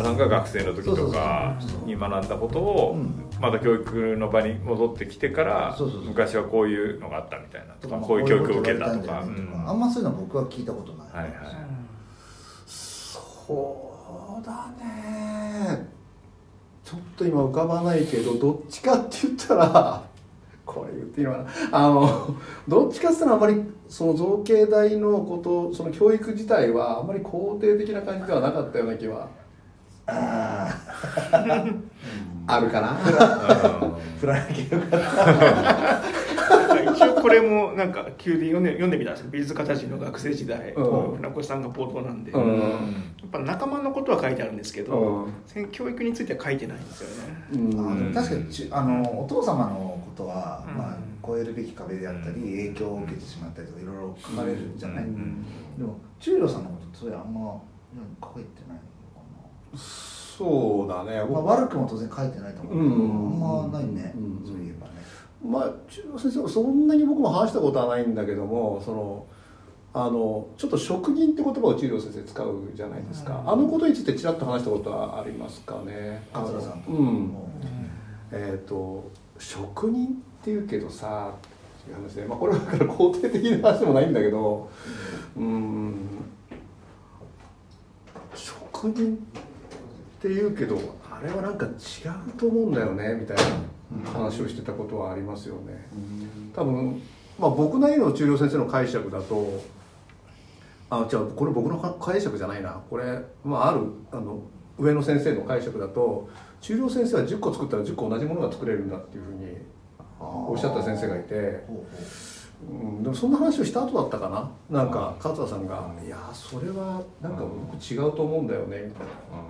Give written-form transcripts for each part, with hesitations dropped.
さんが学生の時とかに学んだことをまた教育の場に戻ってきてから昔はこういうのがあったみたいなとかこういう教育を受けたとか、 あんまそういうのは僕は聞いたことない。 はいはい、 そうだね、ちょっと今浮かばないけど、どっちかって言ったらこれ言っていいのかな、どっちかって言ったらあまりその造形大のこと、その教育自体はあんまり肯定的な感じではなかったような気はあるかな。 振らなきゃよかった一応これもなんか急で読んでみたんですけど、美術家たちの学生時代、船越さんが冒頭なんで、やっぱ仲間のことは書いてあるんですけど、教育については書いてないんですよね。 確かにお父様のことは、まあ、超えるべき壁であったり影響を受けてしまったりとかいろいろ書かれるじゃない。でも中陵さんのことってそれあんま書いてないのかな。 そうだね、 まあ、悪くも当然書いてないと思うけど、あんまないね、そういえばね。 まあ中陵先生はそんなに僕も話したことはないんだけども、そのちょっと職人って言葉を中陵先生使うじゃないですか。あのことについてちらっと話したことはありますかね。 桂さんと職人っていうけどさっていう話で、まあ、これはだから肯定的な話でもないんだけど、職人っていうけどあれはなんか違うと思うんだよねみたいな話をしてたことはありますよね。多分、まあ、僕なりの中陵先生の解釈だと、じゃあこれ僕の解釈じゃないな、これ、まあ、上野先生の解釈だと、中陵先生は10個作ったら10個同じものが作れるんだっていうふうにおっしゃった先生がいて、でもそんな話をした後だったかな、なんか勝田さんが「いやそれはなんか僕違うと思うんだよね」みたい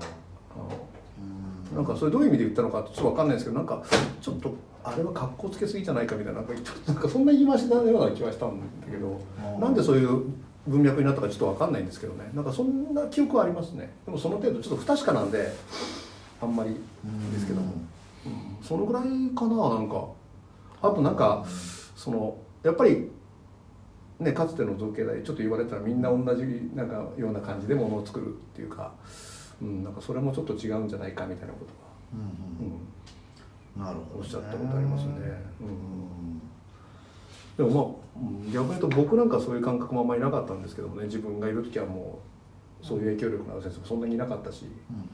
な、なんかそれどういう意味で言ったのかちょっと分かんないですけど、なんかちょっとあれは格好つけすぎじゃないかみたいな、なんかそんな言い回しなような気はしたんだけど、なんでそういう文脈になったかちょっと分かんないんですけどね、なんかそんな記憶はありますね。でもその程度ちょっと不確かなんであんまりですけども、そのぐらいかな。なんかあとなんかそのやっぱりね、かつての造形大ちょっと言われたらみんな同じなんかような感じでものを作るっていうか、なんかそれもちょっと違うんじゃないかみたいなことは、 なるほどね、 おっしゃったことありますね。でもまあ逆に言うと僕なんかそういう感覚もあんまりなかったんですけどもね、自分がいる時はもうそういう影響力のある先生もそんなにいなかったし。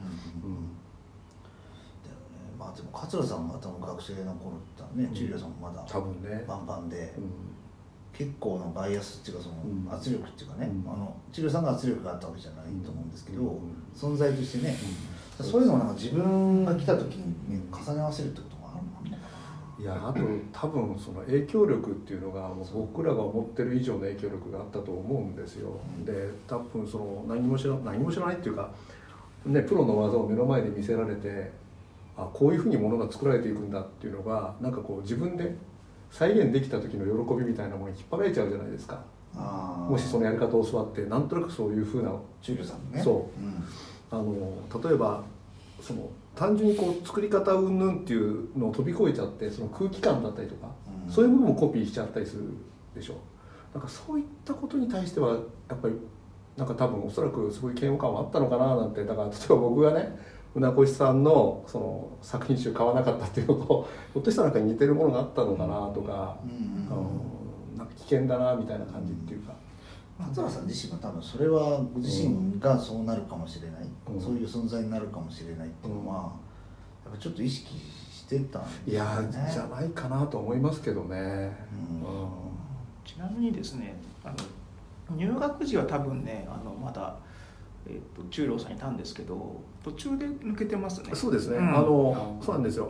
まあでも桂さんが多分学生の頃ってね、中陵さんもまだ多分ねバンバンで、結構なバイアスっていうかその圧力っていうかね、中陵さんが圧力があったわけじゃないと思うんですけど、存在としてね、そういうのをなんか自分が来た時に重ね合わせるってこともあるのかな。 いや、あと多分その影響力っていうのがもう僕らが思ってる以上の影響力があったと思うんですよ。で多分その何も知らないっていうか、ね、プロの技を目の前で見せられて、こういうふうにものが作られていくんだっていうのがなんかこう自分で再現できた時の喜びみたいなものに引っ張られちゃうじゃないですか。もしそのやり方を教わってなんとなくそういうふうな中陵さんのね、 そう、例えばその単純にこう作り方云々っていうのを飛び越えちゃって、その空気感だったりとか、そういう部分もコピーしちゃったりするでしょ。なんかそういったことに対してはやっぱりなんか多分おそらくすごい嫌悪感はあったのかななんて。だから例えば僕がね船越さんのその作品集買わなかったっていうのとひょっとしたらなんか似てるものがあったのかなとか、なんか危険だなみたいな感じっていうか、 桂さん自身も多分それはご自身がそうなるかもしれない、そういう存在になるかもしれないっていうのは、やっぱちょっと意識してたんですね。 いやじゃないかなと思いますけどね。 ちなみにですね、入学時は多分ねまだ中陵さんいたんですけど、途中で抜けてますね。 そうですね、そうなんですよ。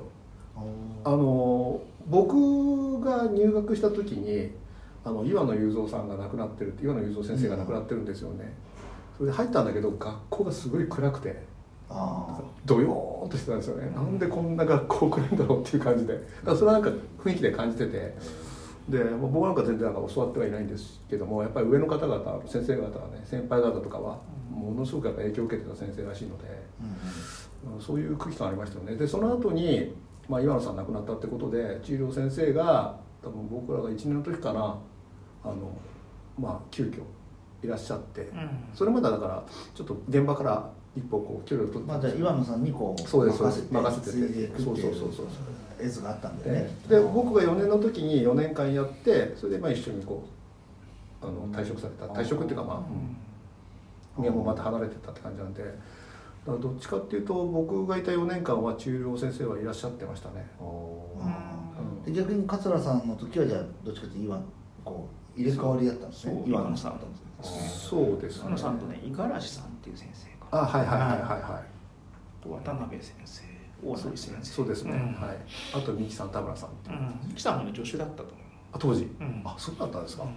僕が入学した時に岩野雄三さんが亡くなってる、岩野雄三先生が亡くなってるんですよね。それで入ったんだけど学校がすごい暗くてドヨーンとしてたんですよね。なんでこんな学校暗いんだろうっていう感じで、だからそれはなんか雰囲気で感じてて、で僕なんか全然なんか教わってはいないんですけども、やっぱり上の方々先生方はね、先輩方とかはものすごくやっぱ影響を受けてた先生らしいので、そういう空気感ありましたよね。でその後に、岩野さん亡くなったってことで中陵先生が多分僕らが1年の時かな急遽いらっしゃって、それまでだからちょっと現場から一歩こう距離を取って、 じゃあ岩野さんにこうそうです任せて継いでいくっていう絵図があったんだよね。 で僕が4年の時に4年間やって、それで一緒にこう退職された、退職っていうか宮もまた離れてたって感じなんで、だからどっちかっていうと僕がいた4年間は中郎先生はいらっしゃってましたね。 で逆に桂さんの時はじゃあどっちかっていうとこう入れ替わりだったんですね。 岩野さんとそうですね。 岩野さんとね五十嵐さんっていう先生が、はいはいはいはいはい、 渡辺先生、大野先生、 そうですね、はい。あと三木さん、田村さんっていう、 三木さんもね助手だったと思う。 当時、そうだったんですか。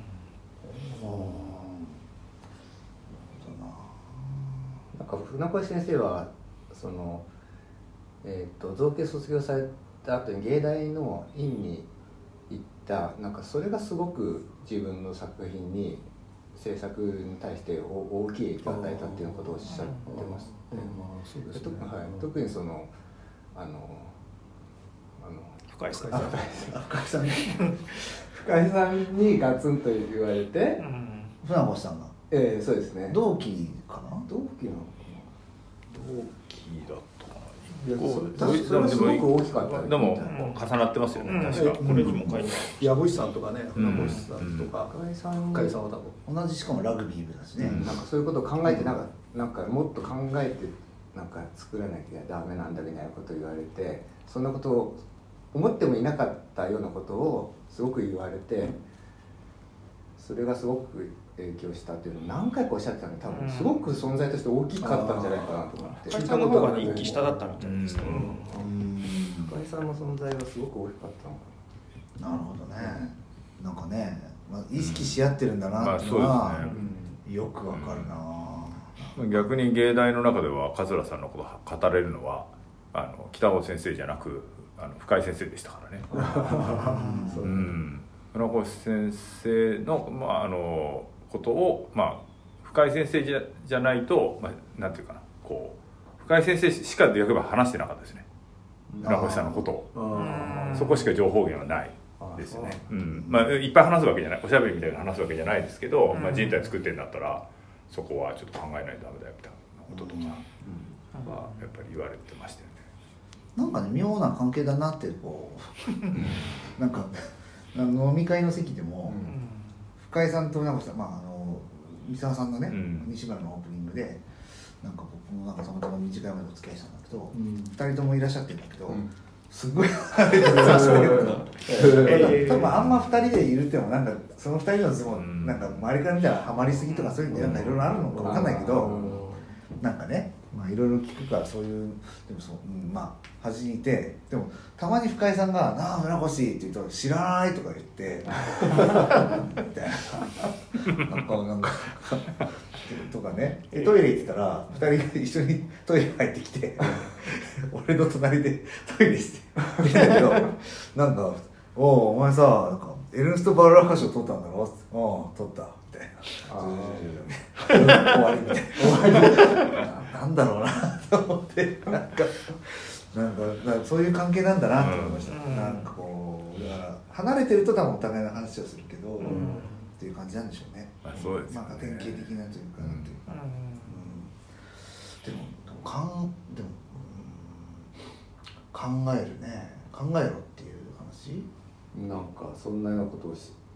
なんか船越先生はその造形卒業された後に芸大の院に行った、なんかそれがすごく自分の作品に制作に対して大きい影響を与えたっていうことをおっしゃってます。特にその深井さんにガツンと言われて、 船越さんがそうですね。 同期かな。 同期なのか同期だったかな。それはすごく大きかった。 でも重なってますよね、確か。 これにも書いてある。 藪石さんとかね、船越さんとか、深井さんは多分同じ、しかもラグビー部だしね。 なんかそういうことを考えてなんかもっと考えてなんか作らなきゃダメなんだみたいなことを言われて、そんなことを思ってもいなかったようなことをすごく言われて、それがすごく影響したっていうのを何回かおっしゃってたので、多分すごく存在として大きかったんじゃないかなと思って。 深井さんの方がね一期下だったみたいですね。 深井さんの存在がすごく大きかったのかな。なるほどね。なんかね、意識し合ってるんだなっていうのはよくわかるな。 逆に芸大の中では桂さんのことを語れるのは北尾先生じゃなく深井先生でしたからね。船越先生の、ことを、深井先生じゃないと、なんていうかな、こう深井先生しか逆に話してなかったですね、船越さんのことを。そこしか情報源はないですね。いっぱい話すわけじゃない、おしゃべりみたいな話すわけじゃないですけど、人体作ってんだったらそこはちょっと考えないとダメだよみたいなこととかはやっぱり言われてましたよね。 なんかね、妙な関係だなってこうなんか飲み会の席でも、深井さんと船越さん、三沢さんのね、西村のオープニングでなんか僕もたまたま短いまでお付き合いしたんだけど、2人ともいらっしゃってるんだけど、すごい離れてるんですよ。多分あんま2人でいるってもなんかその2人のズボンなんか周りから見たらハマりすぎとかそういうのなんかいろいろあるのか分かんないけど、なんかね、いろいろ聞くからそういうでもそう、端にいて、でもたまに深井さんが「なあ船越」って言うと「知らない」とか言ってみたいななんかとかね、トイレ行ってたら2人が一緒にトイレ入ってきて俺の隣でトイレして見たけど、なんか「お前さ、なんかエルンスト・バルラハ賞取ったんだろ?」って「取った」みたいな終わりみたいななんだろうなと思って、なんかそういう関係なんだなと思いました。なんかこうだから離れてると多分お互いの話をするけど、っていう感じなんでしょうね。 そうですね。 典型的なというかなんていうか、でも考えるね、考えろっていう話。 なんかそんなようなことを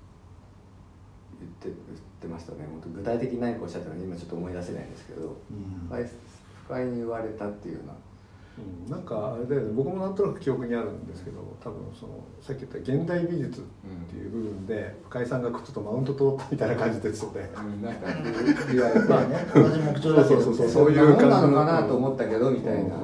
言ってましたね。本当具体的に何かおっしゃったのに今ちょっと思い出せないんですけど、深井に言われたっていうような。 なんかあれだよね、僕もなんとなく記憶にあるんですけど、多分そのさっき言った現代美術っていう部分で、深井さんがちょっとマウント取ったみたいな感じですよね。 なんか言われて、 同じ目標だけどそういう感じなのかなと思ったけどみたいな。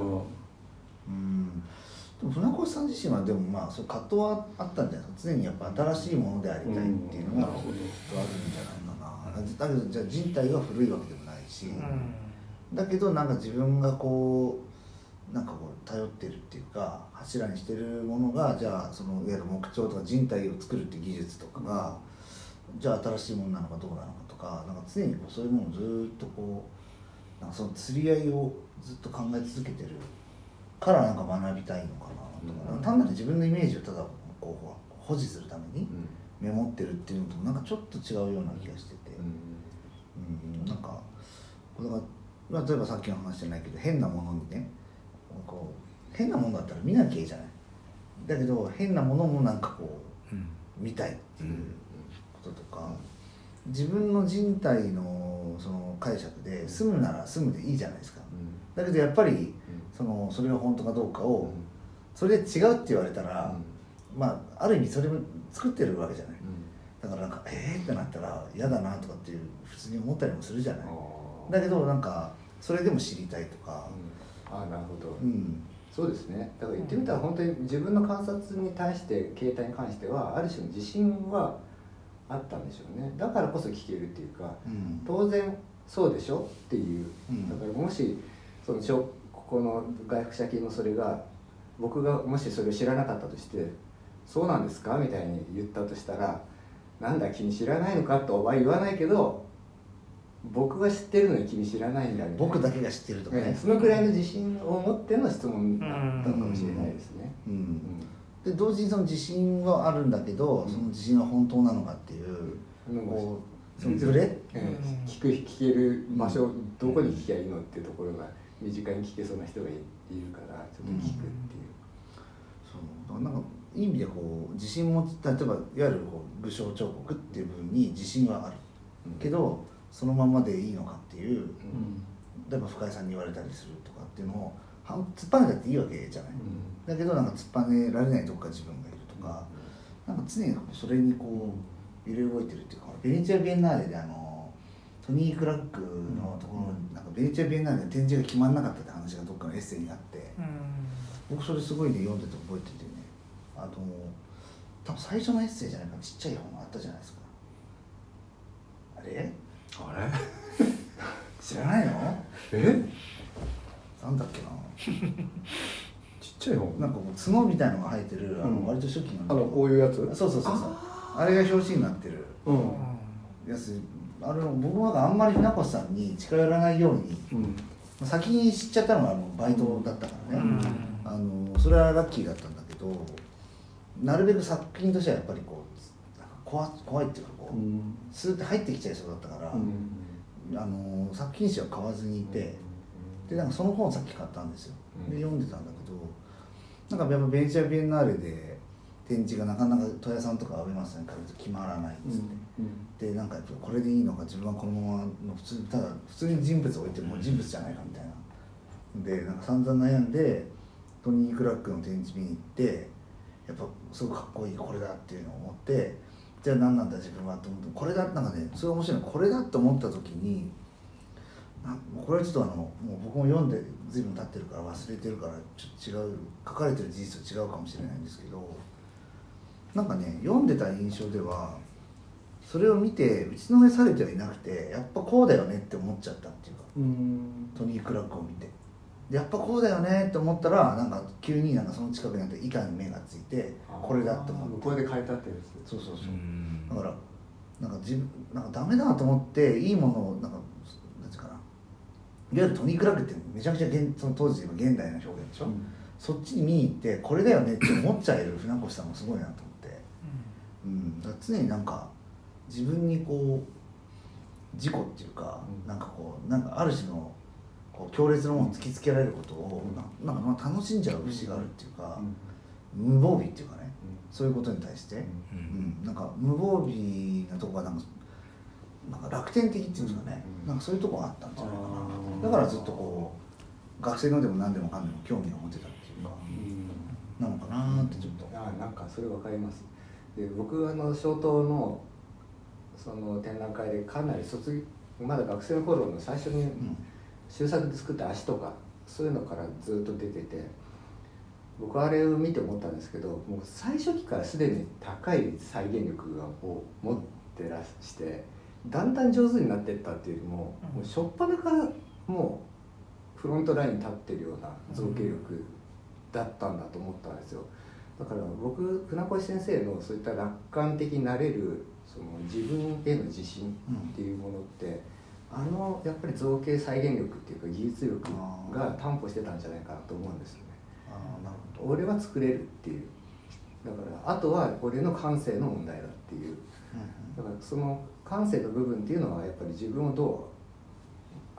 でも船越さん自身はでもそう葛藤はあったんじゃないですか。常にやっぱ新しいものでありたいっていうのがずっとあるんじゃないかな。だけどじゃあ人体が古いわけでもないし、だけどなんか自分がこう頼ってるっていうか柱にしてるものが、じゃあそのいわゆる木彫とか人体を作るっていう技術とかが、じゃあ新しいものなのかどうなのかとか、なんか常にそういうものをずっとこうなんかその釣り合いをずっと考え続けてるからなんか学びたいのかなとか、単なる自分のイメージをただこう保持するためにメモってるっていうのとなんかちょっと違うような気がしてて、なんかこれがまあ、例えばさっきの話じゃないけど変なものにねこう変なものだったら見なきゃいいじゃない。だけど変なものもなんかこう、見たいっていうこととか、自分の人体のその解釈で住むなら住むでいいじゃないですか。だけどやっぱりそれが本当かどうかをそれで違うって言われたら、まあある意味それも作ってるわけじゃない。だからなんかってなったら嫌だなとかっていう普通に思ったりもするじゃない。だけどなんかそれでも知りたいとか、 ああなるほど、そうですね。だから言ってみたら本当に自分の観察に対して形態に関してはある種の自信はあったんでしょうね。だからこそ聞けるっていうか、当然そうでしょっていう、だからもしそのここの外服者金のそれが僕がもしそれを知らなかったとしてそうなんですかみたいに言ったとしたら、なんだ君知らないのかとは言わないけど、僕が知ってるのに君知らないんだみたいな、 僕だけが知ってるとかね、 そのくらいの自信を持っての質問だったのかもしれないですね。 で同時にその自信はあるんだけど、その自信は本当なのかっていう、こうそのズレ、 聞ける場所、どこに聞きゃいいのっていうところが身近に聞けそうな人がいるからちょっと聞くっていう、 そうなんかいい意味でこう自信持ち、例えばいわゆるこう武将彫刻っていう部分に自信はある、けどそのままでいいのかっていう、例えば深井さんに言われたりするとかっていうのを突っぱねたっていいわけじゃない、だけどなんか突っぱねられないとこから自分がいるとか、なんか常にそれにこう揺れ動いてるっていうか、ベネチア・ビエンナーレでトニー・クラックのところになんかベネチア・ビエンナーレで展示が決まんなかったって話がどっかのエッセイにあって、僕それすごいね読んでて覚えててね、多分最初のエッセイじゃないかな、ちっちゃい本があったじゃないですか。あれ知らないの？なんだっけなちっちゃい本なんかこう角みたいのが生えてる、割と初期のこういうやつ、 そうあれが表紙になってるやつ、僕はあんまり船越さんに近寄らないように、先に知っちゃったのがバイトだったからね、それはラッキーだったんだけど、なるべく作品としてはやっぱりこう怖いっていうかこう、スーッて入ってきちゃいそうだったから、作品誌は買わずにいて、でなんかその本をさっき買ったんですよ。で読んでたんだけど、なんかやっぱベネチア・ビエンナーレで展示がなかなか戸谷さんとかアベマスさんに借りると決まらないっつって、でなんかやっぱこれでいいのか、自分はこのままの普通に人物を置いても人物じゃないかみたいなで、なんか散々悩んでトニー・クラックの展示見に行って、やっぱすごくかっこいいこれだっていうのを思って、じゃあ何なんだ自分はと思って、これだなんかね、それ面白いの、これだと思った時にこれはちょっともう僕も読んで随分経ってるから忘れてるからちょっと違う、書かれてる事実は違うかもしれないんですけど、なんかね読んでた印象ではそれを見て打ちのめされてはいなくて、やっぱこうだよねって思っちゃったっていうか、トニー・クラックを見て、でやっぱこうだよねって思ったら、なんか急になんかその近くにあって板に目がついて、これだって思って、 これで変えたってやつ。 そうだからなんかなんかダメだと思っていいものをなんかなんていうかな、いわゆるトニー・クラックってめちゃくちゃその当時の現代の表現でしょ、そっちに見に行ってこれだよねって思っちゃえる船越さんもすごいなと思って、だから常になんか自分にこう自己っていうか、なんかこうなんかある種のこう強烈なものを突きつけられることをなんか楽しんじゃう節があるっていうか、無防備っていうかね、そういうことに対して、なんか無防備なとこがなんか楽天的っていうんですかね、なんかそういうとこがあったんじゃないかな。だからずっとこう学生のでも何でもかんでも興味を持ってたっていうか、なのかなってちょっと。 なんかそれ分かります。で僕小東のその展覧会でかなりまだ学生の頃の最初に修作で作った足とかそういうのからずっと出てて、僕あれを見て思ったんですけど、もう最初期からすでに高い再現力を持ってらしてだんだん上手になっていったっていうよりも、もう初っ端からもうフロントラインに立ってるような造形力だったんだと思ったんですよ。だから僕船越先生のそういった楽観的になれるその自分への自信っていうものって、やっぱり造形再現力っていうか技術力が担保してたんじゃないかなと思うんですよね。 なるほど。 俺は作れるっていう、だからあとは俺の感性の問題だっていう、だからその感性の部分っていうのはやっぱり自分をどう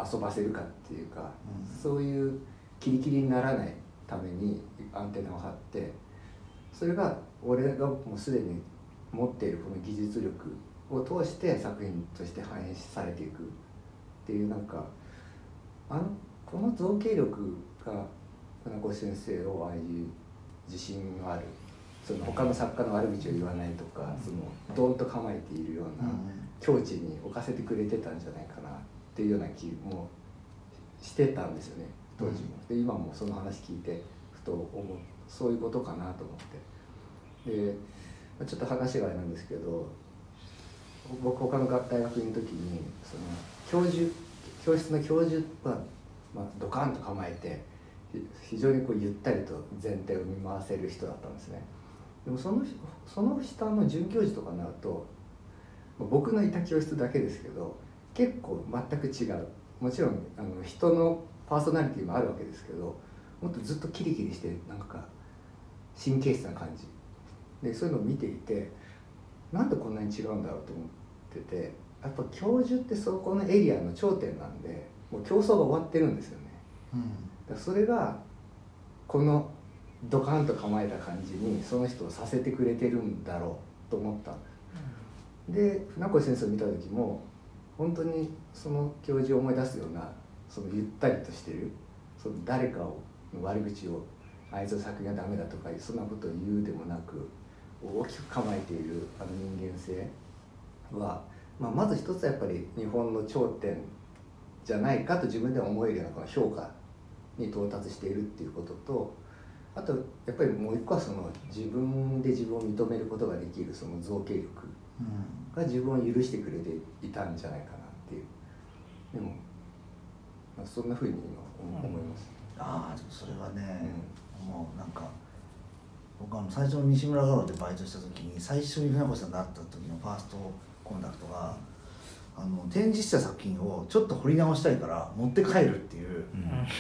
遊ばせるかっていうか、そういうキリキリにならないためにアンテナを張って、それが俺がもうすでに持っているこの技術力を通して作品として反映されていくっていう、なんかこの造形力が船越先生をああいう自信のある、その他の作家の悪口を言わないとか、そのドンと構えているような境地に置かせてくれてたんじゃないかなっていうような気もしてたんですよね、当時も。で今もその話聞いてふとそういうことかなと思って、でちょっと話があれなんですけど、僕他の大学にいる時にその教室の教授は、ドカンと構えて非常にこうゆったりと全体を見回せる人だったんですね。でもその下の准教授とかになると、僕のいた教室だけですけど結構全く違う、もちろん人のパーソナリティもあるわけですけど、もっとずっとキリキリしてなんか神経質な感じで、そういうのを見ていて、なんでこんなに違うんだろうと思ってて、やっぱ教授ってそこのエリアの頂点なんで、もう競争が終わってるんですよね。だからそれがこのドカンと構えた感じにその人をさせてくれてるんだろうと思った。で船越先生を見た時も本当にその教授を思い出すような、そのゆったりとしてる、その誰かの悪口をあいつの作品がダメだとかそんなことを言うでもなく、大きく構えている人間性は、まず一つはやっぱり日本の頂点じゃないかと自分では思えるようなこの評価に到達しているっていうことと、あとやっぱりもう一個はその自分で自分を認めることができるその造形力が自分を許してくれていたんじゃないかなっていう。でも、そんなふうに今思います。 でもそれはね、もうなんか僕最初の西村画廊でバイトした時に最初に船越さんが会った時のファーストコンタクトが展示した作品をちょっと掘り直したいから持って帰るっていう、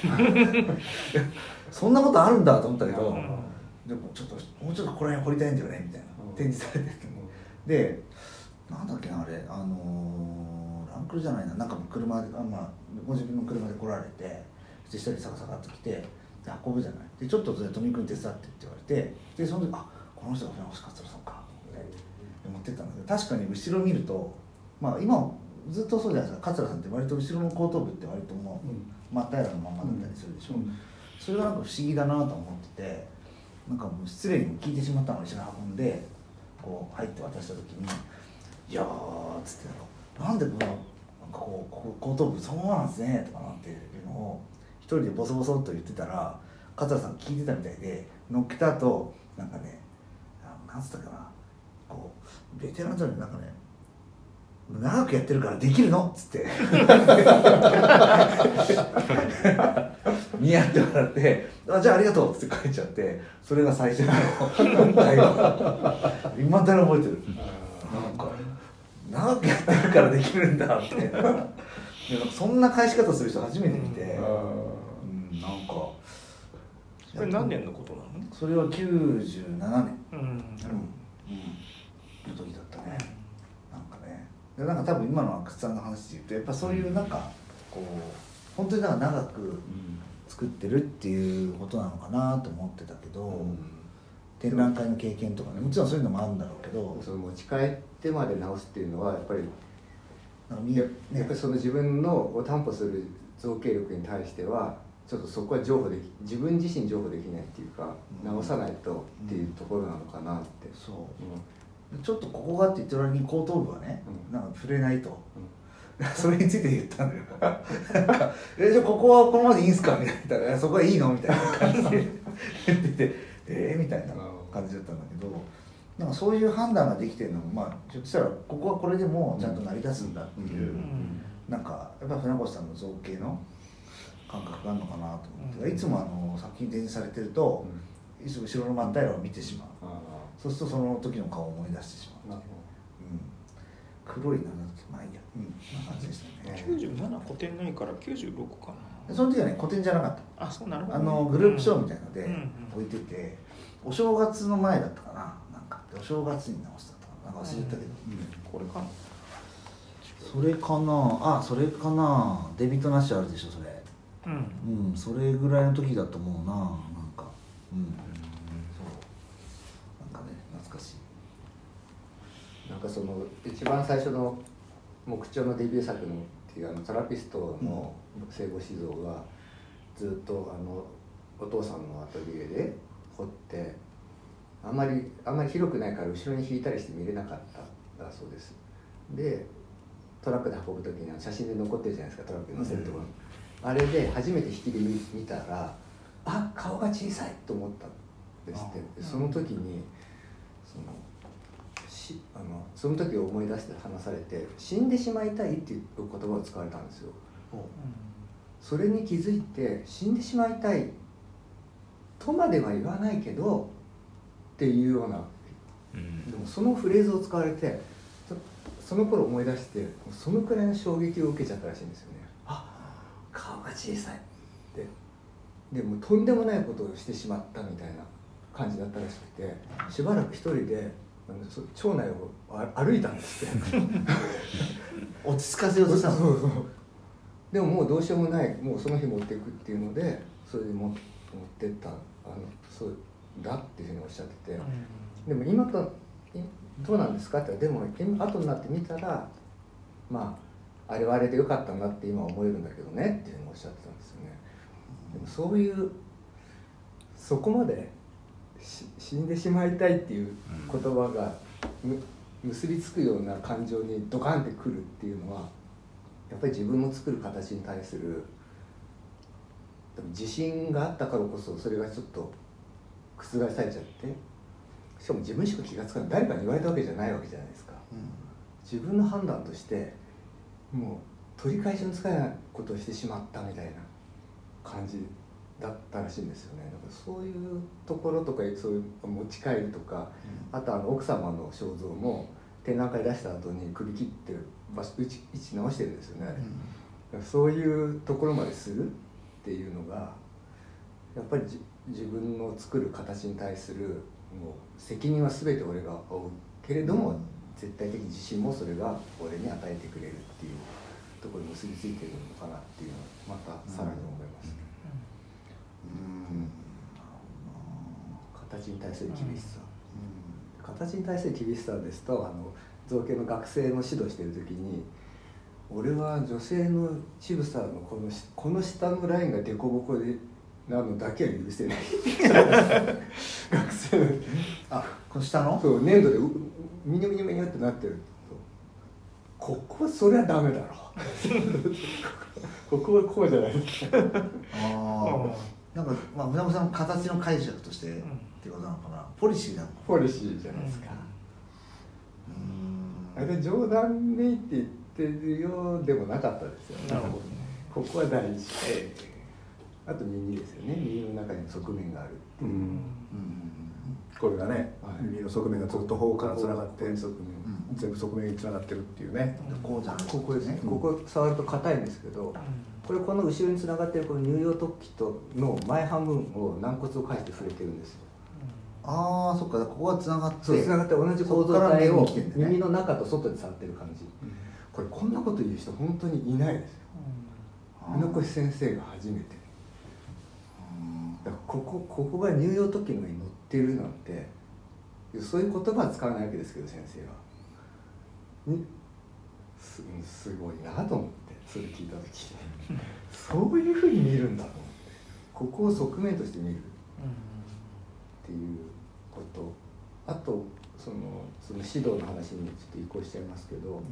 そんなことあるんだと思ったけど、でもちょっともうちょっとこれ掘りたいんだよねみたいな、展示されてて、でなんだっけなあれランクルじゃないな、なんか車でご自分の車で来られて、で一人サカサカっと来てで運ぶじゃない、でちょっと富君手伝ってって言われて、でその時この人が船越勝さんかって持ってったんだけど、確かに後ろ見ると今ずっとそうじゃないですか、桂さんって割と後ろの後頭部って割ともう真っ平らのままだったりするでしょ、それがなんか不思議だなと思ってて、なんかもう失礼に聞いてしまったのを一緒に運んでこう入って渡した時に「いやー」っつってなんでこのなんかこう後頭部そのままなんですねとかなんていうのを一人でボソボソっと言ってたら、桂さん聞いてたみたいで、乗っけた後なんかね、なんつったかな、こうベテランじゃない、なんかね、長くやってるからできるのっつって似合ってもらってじゃあありがとうっつって帰っちゃって、それが最初の会話今だに覚えてる。なんか長くやってるからできるんだってでなんかそんな返し方する人初めて見て、なんかそれ何年のことなの？ それは97年の時だったね。なんか多分今の阿久津さんの話で言うとやっぱそういうなんかこう本当になんか長く作ってるっていうことなのかなと思ってたけど、展覧会の経験とかね、もちろんそういうのもあるんだろうけど、 その持ち帰ってまで直すっていうのはやっぱりやっぱりその自分のを担保する造形力に対してはちょっとそこは譲歩でき、自分自身譲歩できないっていうか、直さないとっていうところなのかなって。 そう、ちょっとここがって言ってる割に後頭部はね、なんか触れないと、それについて言ったのよなんかじゃあここはこのままでいいんすかみたいな、そこはいいのみたいな感じで言っててみたいな感じだったんだけど、なんかそういう判断ができてるのもひょっとしたらここはこれでもちゃんと成り立つんだっていう、なんかやっぱり船越さんの造形の感覚があるのかなと思って、いつも作品展示されてると、いつも後ろの真っ平らを見てしまう、そうするとその時の顔を思い出してしまう、黒いなんだっけ、まあいいや、そんな感じでしたね。 97古典ないから96かな。 その時はね古典じゃなかった。 あ、そう、なるほど、 グループショーみたいので置いてて、お正月の前だったかな、なんかお正月に直したとかなんか忘れたけど、 これかな。 それかな、それかな、デビッド・ナッシュあるでしょそれ。それぐらいの時だと思うな、なんか、そうなんかね、懐かしい。 なんかその一番最初の木彫のデビュー作のっていうトラピストの聖母子像がずっとお父さんのアトリエで彫って、あんまり広くないから後ろに引いたりして見れなかったそうです。でトラックで運ぶ時に写真で残ってるじゃないですか、トラックに乗せるところ、あれで初めて引きで見たら、顔が小さいと思ったんですって。その時にその時を思い出して話されて、死んでしまいたいっていう言葉を使われたんですよ。それに気づいて、死んでしまいたいとまでは言わないけどっていうような、でもそのフレーズを使われて、その頃思い出して、そのくらいの衝撃を受けちゃったらしいんですよね。顔が小さいってでもとんでもないことをしてしまったみたいな感じだったらしくて、しばらく一人で町内を歩いたんですって落ち着かせようとしたの。 そうでももうどうしようもない、もうその日持っていくっていうので、それで持ってったそうだっていうふうにおっしゃってて、でも今とどうなんですかって言ったら、でも後になってみたら、あれはあれでよかったなって今思えるんだけどねっていうふうにおっしゃってたんですよね。でもそういうそこまで死んでしまいたいっていう言葉が結びつくような感情にドカンってくるっていうのは、やっぱり自分の作る形に対する自信があったからこそ、それがちょっと覆されちゃって、しかも自分しか気がつかない、誰かに言われたわけじゃないわけじゃないですか。自分の判断としてもう取り返しのつかないことをしてしまったみたいな感じだったらしいんですよね。だからそういうところとか、そういう持ち帰るとか、あと奥様の肖像も展覧会出した後に首切って位置直してるんですよね。そういうところまでするっていうのが、やっぱり自分の作る形に対するもう責任は全て俺が負うけれども、絶対的自信もそれが俺に与えてくれるっていうところに結びついてるのかなっていうのはまたさらに思います。形に対する厳しさ、形に対する厳しさですと、造形の学生の指導している時に、俺は女性の乳房のこの下のラインが凸凹でなのだけは許せない学生のこの下のそう粘土でミニミニってなってると、ここはそりゃダメだろここはこうじゃないなんか船越さんの形の解釈として、っていうことなのかな、ポリシーなのか、 ポリシーじゃないですか。あれ冗談めいって言ってるようでもなかったですよね。 なるほどね。 ここは大事。あと耳ですよね。耳の中に側面があるっていう。 これがね、耳の側面がずっと頬からつながって全部側面につながってるっていうね。 こうじゃん、 ここですね。ここ触ると硬いんですけど、この後ろにつながってるこの乳葉突起との前半分を軟骨を介して触れてるんですよ。 そっか、ここがつながって、 そうつながって同じ構造体を耳の中と外で触ってる感じ。これこんなこと言う人本当にいないですよ。船越先生が初めて。だからここが乳葉突起の上に乗ってるなんて、そういう言葉は使わないわけですけど、先生はすごいなと思って、それ聞いた時にそういうふうに見るんだと思って、ここを側面として見るっていうこと。あとその指導の話にちょっと移行しちゃいますけど、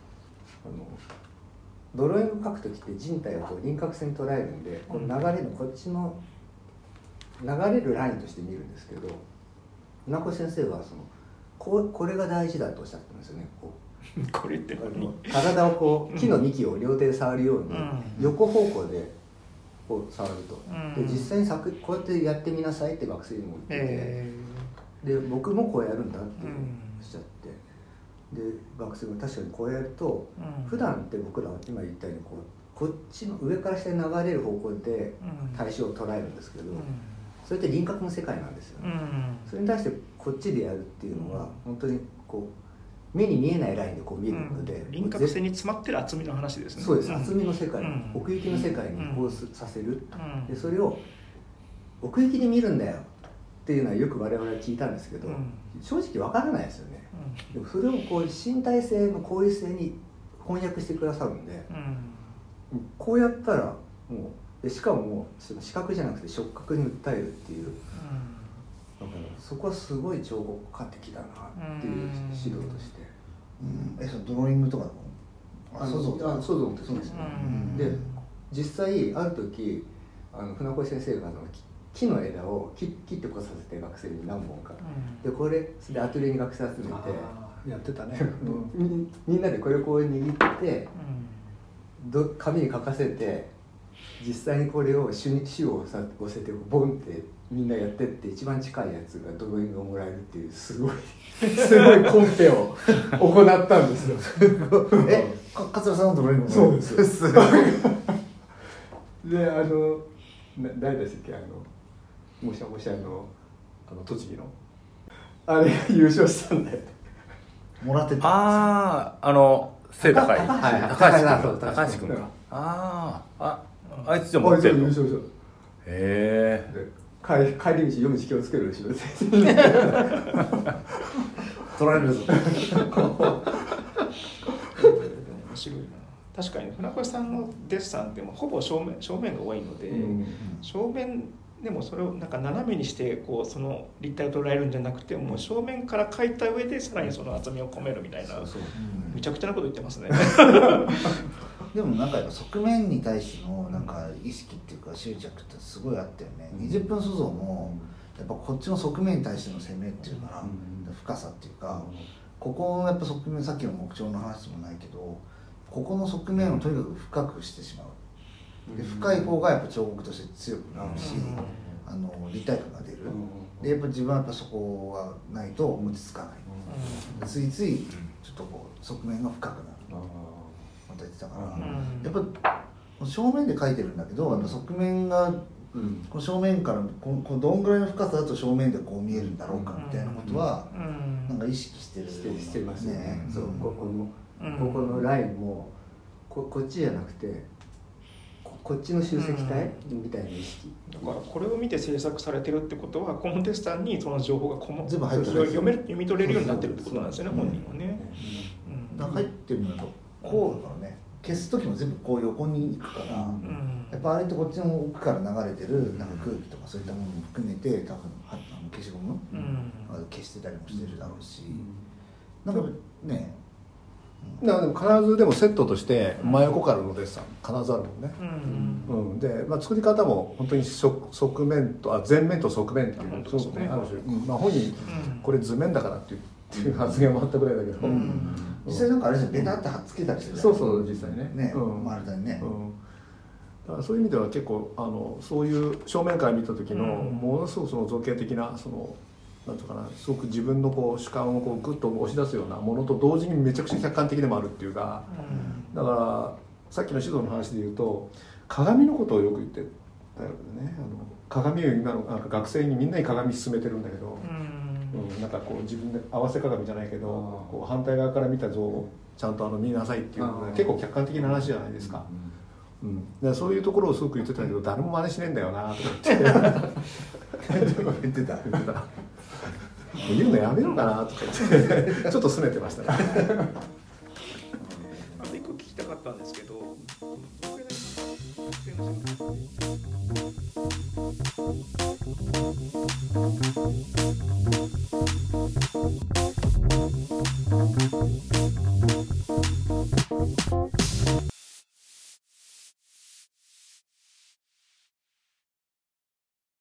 ドローイング描く時って人体を輪郭線に捉えるんで、この流れのこっちの流れるラインとして見るんですけど、船越先生はこれが大事だとおっしゃってますよね。 これって体を木の幹を両手で触るように横方向で触ると。で実際にこうやってやってみなさいって学生にも言ってて、で僕もこうやるんだっておっしゃって、で学生も確かにこうやると、普段って僕らは今言ったようにこっちの上から下に流れる方向で対象を捉えるんですけど、それって輪郭の世界なんですよね。それに対してこっちでやるっていうのは本当に目に見えないラインでこう見えるので、 輪郭線に詰まってる厚みの話ですね。 そうです、厚みの世界、奥行きの世界にこうさせる、でそれを奥行きで見るんだよっていうのはよく我々は聞いたんですけど、正直わからないですよね、でもそれをこう身体性のこういう性に翻訳してくださるんで、こうやったらもうしかももう視覚じゃなくて触覚に訴えるっていう、だからそこはすごい彫刻家的だなっていう指導として、 そのドローイングとかでも想像ってそうですね、で実際ある時船越先生が木の枝を切ってこさせて学生に何本か、でこれでアトリエに学生集めてやってたね、 みんなでこれをこう握って、紙に書かせて実際にこれを種を押せてボンってみんなやってって一番近いやつがドローイングをもらえるっていうすごいコンペを行ったんですよ。 桂さんのドローイングもそうですで誰でしたっけ、もし栃木のあれ優勝したんだよ。 もらってた。 背高い高橋君か。あいつじゃ持ってるの。 優勝した。 へえ。 帰り道読む時気をつけるでしょ。 取られるぞ。 面白いな。確かに船越さんのデッサンってもほぼ正面が多いので、正面でもそれをなんか斜めにしてこうその立体を捉えるんじゃなくて、もう正面から描いた上でさらにその厚みを込めるみたいな、むちゃくちゃなこと言ってますね。 でもなんかやっぱ側面に対してのなんか意識っていうか執着ってすごいあったよね。20分塑像もやっぱこっちの側面に対しての攻めっていうかな、深さっていうか、ここのやっぱ側面、さっきの木彫の話もないけど、ここの側面をとにかく深くしてしまう。で深い方がやっぱ彫刻として強くなるし、立体感が出る。でやっぱ自分はやっぱそこがないと落ち着かない。ついついちょっとこう側面が深くなる。また言ってたから、やっぱ正面で描いてるんだけど、やっぱ側面がこの正面からどんぐらいの深さだと正面でこう見えるんだろうかみたいなことはなんか意識してるしてますね。そう、ここのラインもこっちじゃなくてこっちの集積体みたいな意識、 だからこれを見て制作されてるってことはコンテスタにその情報が全部入ってる、 読み取れるようになってるってことなんですよね、本人はね。 だから入ってるのとこうだからね、消す時も全部こう横に行くから、やっぱあれとこっちの奥から流れてるなんか空気とかそういったものも含めて多分消しゴム消してたりもしてるだろうし、なんかね。 でも必ずでもセットとして真横からのデッサン必ずあるもんね。で、作り方も本当に側面と前面と側面っていうのすごくねあるし、本人これ図面だからっていう発言もあったぐらいだけど、 実際なんかあれじゃベタって貼っつけたりしてる。 そう実際ね。 丸太にね。 だからそういう意味では結構そういう正面から見た時のものすごくその造形的ななんとかな、すごく自分のこう主観をこうグッと押し出すようなものと同時にめちゃくちゃ客観的でもあるっていうか、だからさっきの指導の話で言うと鏡のことをよく言ってたよね。鏡を今のなんか学生にみんなに鏡勧めてるんだけど、なんかこう自分で合わせ鏡じゃないけど、こう反対側から見た像をちゃんと見なさいっていうのが結構客観的な話じゃないですか。でそういうところをすごく言ってたけど誰も真似しねえんだよなとか言ってた言うのやめようかなとか言ってちょっと拗ねてましたね。 あと一個聞きたかったんですけど、